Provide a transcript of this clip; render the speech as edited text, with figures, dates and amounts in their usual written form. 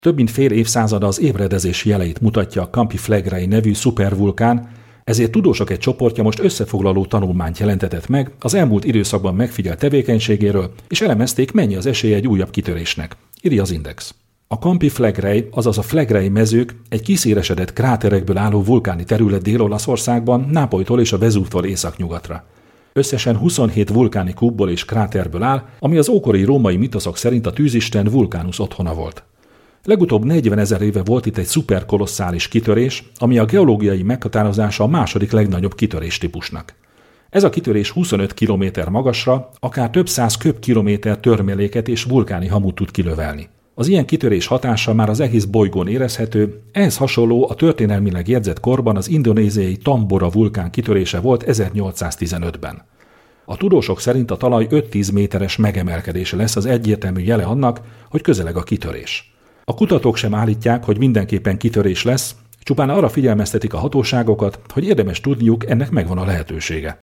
Több mint fél évszázada az ébredezés jeleit mutatja a Campi Flegrei nevű szupervulkán, ezért tudósok egy csoportja most összefoglaló tanulmányt jelentetett meg az elmúlt időszakban megfigyelt tevékenységéről, és elemezték, mennyi az esélye egy újabb kitörésnek, írja az Index. A Campi Flegrei, azaz a Flegrei mezők egy kiszélesedett kráterekből álló vulkáni terület Dél-Olaszországban, Nápolytól és a Vezúvtól északnyugatra. Összesen 27 vulkáni kubból és kráterből áll, ami az ókori római mitoszok szerint a tűzisten Vulcanus otthona volt. Legutóbb 40 000 éve volt itt egy szuperkolosszális kitörés, ami a geológiai meghatározása a második legnagyobb kitörés típusnak. Ez a kitörés 25 km magasra, akár több száz köbkilométer törmeléket és vulkáni hamut tud kilövelni. Az ilyen kitörés hatása már az egész bolygón érezhető, ehhez hasonló a történelmileg jegyzett korban az indonéziai Tambora vulkán kitörése volt 1815-ben. A tudósok szerint a talaj 5-10 méteres megemelkedése lesz az egyértelmű jele annak, hogy közeleg a kitörés. A kutatók sem állítják, hogy mindenképpen kitörés lesz, csupán arra figyelmeztetik a hatóságokat, hogy érdemes tudniuk, ennek megvan a lehetősége.